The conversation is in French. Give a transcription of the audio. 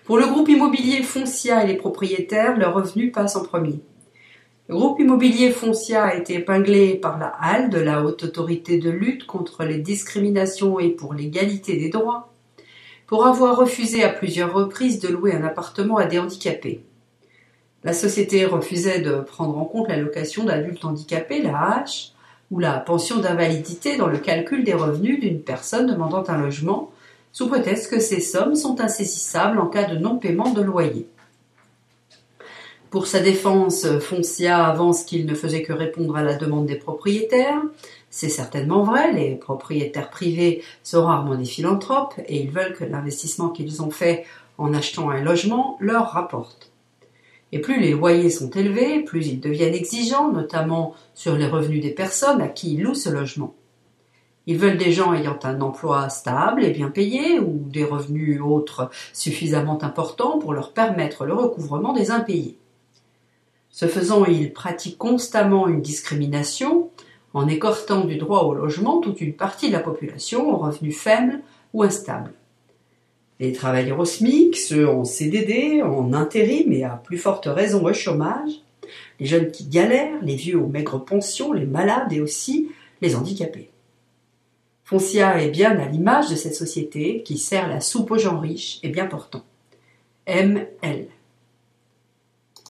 Pour le groupe immobilier Foncia et les propriétaires, leur revenu passe en premier. Le groupe immobilier Foncia a été épinglé par la HAL, de la Haute Autorité de lutte contre les discriminations et pour l'égalité des droits, pour avoir refusé à plusieurs reprises de louer un appartement à des handicapés. La société refusait de prendre en compte l'allocation d'adultes handicapés, la AH, ou la pension d'invalidité dans le calcul des revenus d'une personne demandant un logement, sous prétexte que ces sommes sont insaisissables en cas de non-paiement de loyer. Pour sa défense, Foncia avance qu'il ne faisait que répondre à la demande des propriétaires. C'est certainement vrai, les propriétaires privés sont rarement des philanthropes et ils veulent que l'investissement qu'ils ont fait en achetant un logement leur rapporte. Et plus les loyers sont élevés, plus ils deviennent exigeants, notamment sur les revenus des personnes à qui ils louent ce logement. Ils veulent des gens ayant un emploi stable et bien payé ou des revenus autres suffisamment importants pour leur permettre le recouvrement des impayés. Ce faisant, ils pratiquent constamment une discrimination en écartant du droit au logement toute une partie de la population aux revenus faibles ou instables. Les travailleurs au SMIC, ceux en CDD, en intérim et à plus forte raison au chômage, les jeunes qui galèrent, les vieux aux maigres pensions, les malades et aussi les handicapés. Foncia est bien à l'image de cette société qui sert la soupe aux gens riches et bien portants. ML.